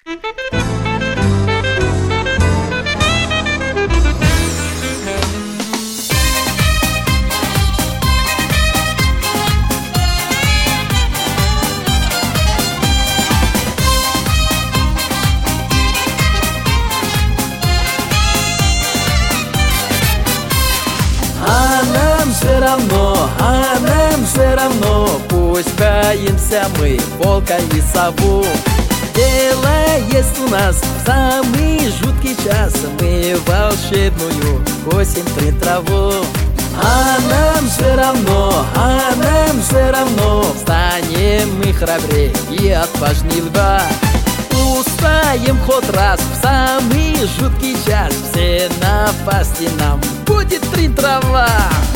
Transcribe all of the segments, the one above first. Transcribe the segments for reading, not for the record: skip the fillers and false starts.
А нам все равно, пусть боимся мы волка и сову. Дело есть у нас в самый жуткий час, мы волшебную косим три траву. А нам все равно, станем мы храбрее и отважнее льва. Устоим хоть раз в самый жуткий час, все напасти нам будет три трава.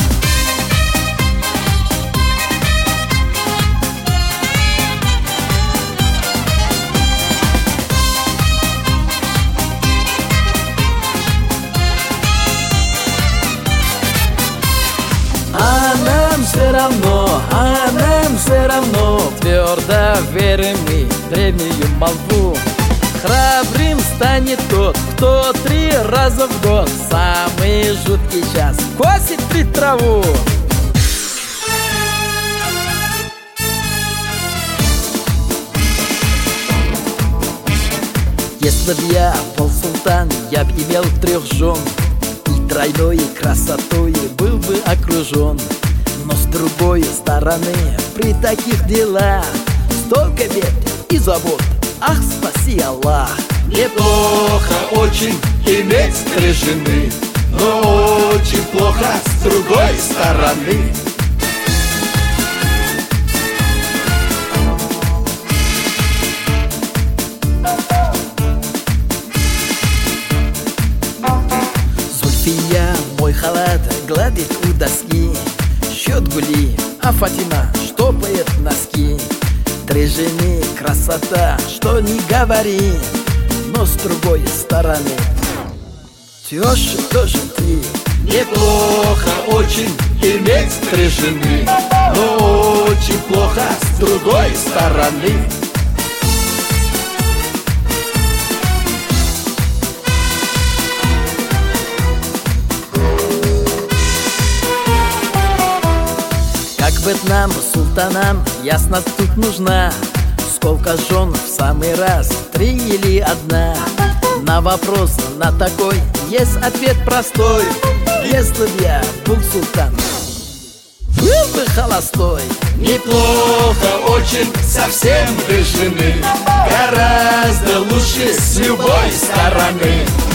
А нам все равно, твердо верим мы в древнюю молву. Храбрым станет тот, кто 3 раза в год в самый жуткий час косит три траву. Если б я был султан, я б имел 3 жен, и тройной красотой был бы окружен. Но с другой стороны, при таких делах столько бед и забот, ах, спаси Аллах. Неплохо очень иметь 3 жены, но очень плохо с другой стороны. Зульфия мой халат гладит у доски, счет гули, а Фатима штопает носки. 3 жены красота, что не говори, но с другой стороны теща тоже 3. Неплохо очень иметь 3 жены, но очень плохо с другой стороны. Как быть нам, султанам, ясно тут нужна. Сколько жен в самый раз, 3 или 1? На вопрос на такой есть ответ простой: если б я был султан, был бы холостой. Неплохо очень совсем 3 жены, гораздо лучше с любой стороны.